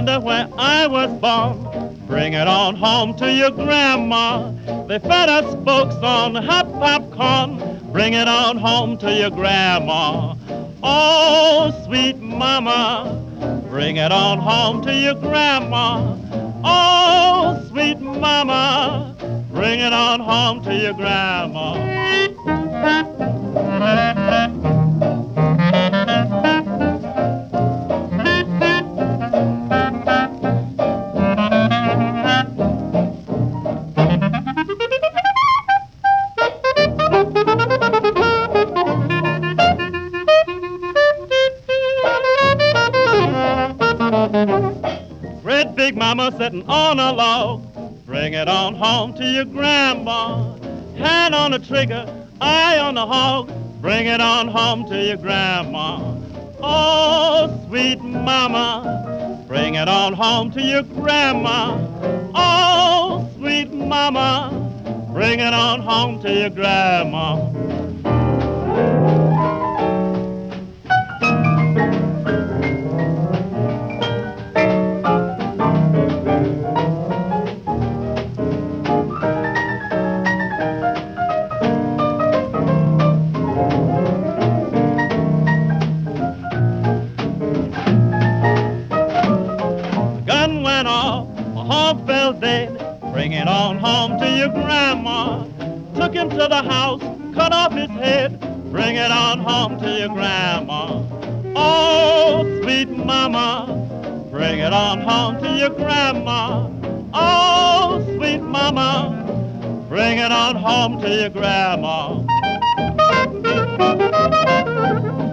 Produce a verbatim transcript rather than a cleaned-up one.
wonder where I was born. Bring it on home to your grandma. They fed us folks on hot popcorn. Bring it on home to your grandma. Oh, sweet mama, bring it on home to your grandma. Oh, sweet mama, bring it on home to your grandma. Great big mama sitting on a log. Bring it on home to your grandma. Hand on the trigger, eye on the hog. Bring it on home to your grandma. Oh, sweet mama, bring it on home to your grandma. Oh, sweet mama, bring it on home to your grandma. Gun went off, a hog fell dead. Bring it on home to your grandma. Took him to the house, cut off his head. Bring it on home to your grandma. Oh, sweet mama, bring it on home to your grandma. Oh, sweet mama, bring it on home to your grandma.